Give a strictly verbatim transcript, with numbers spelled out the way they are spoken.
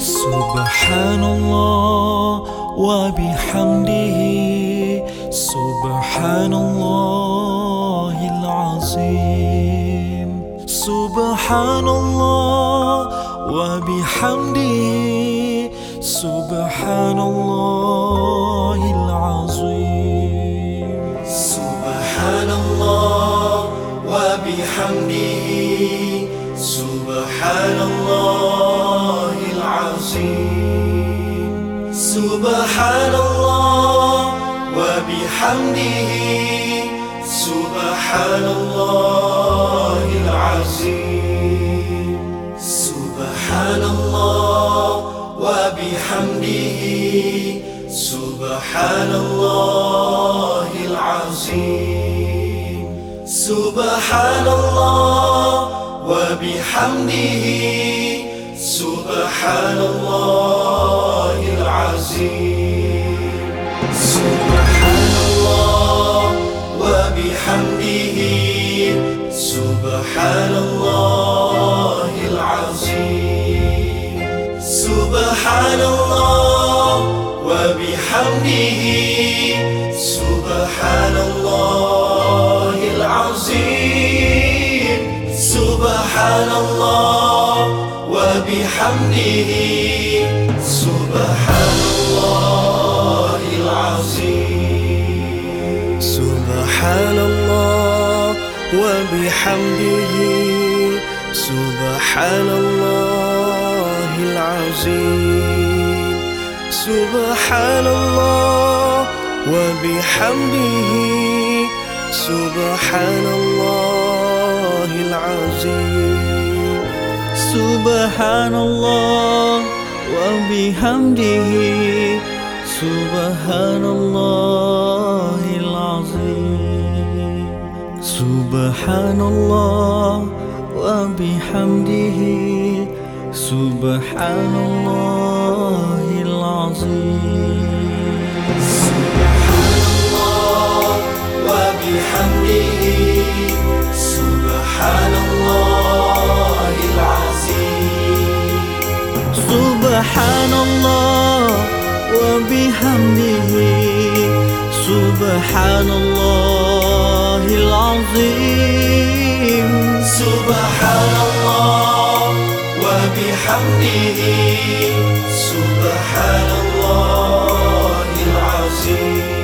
Subhanallah wa bihamdihi, Subhanallahil azim. Subhanallah wa bihamdihi, Subhanallahil azim. Subhanallah wa bihamdihi, Subhanallahil azim. Subhanallah wa bihamdihi, Subhanallahil azim. Subhanallah wa bihamdihi, Subhanallahil azim. Subhanallah wa bihamdihi, Subhanallahil azim. Subhanallah wa bihamdihi, Subhanallahil azim. Subhanallah wa bihamdihi, Subhanallahil azim. Subhanallah wa bihamdihi, Subhanallahil azim. Subhanallah wa bihamdihi, Subhanallahil azim. Subhanallah wa bihamdihi, Subhanallahil azim. Subhanallah wa bihamdihi, Subhanallahil azim. Subhanallah wa bihamdihi, Subhanallahil azim. Subhanallah wa bihamdihi, Subhanallahil azim. Subhanallah wa bihamdihi, Subhanallahil azim. Subhanallah wa bihamdihi, Subhanallahil azim.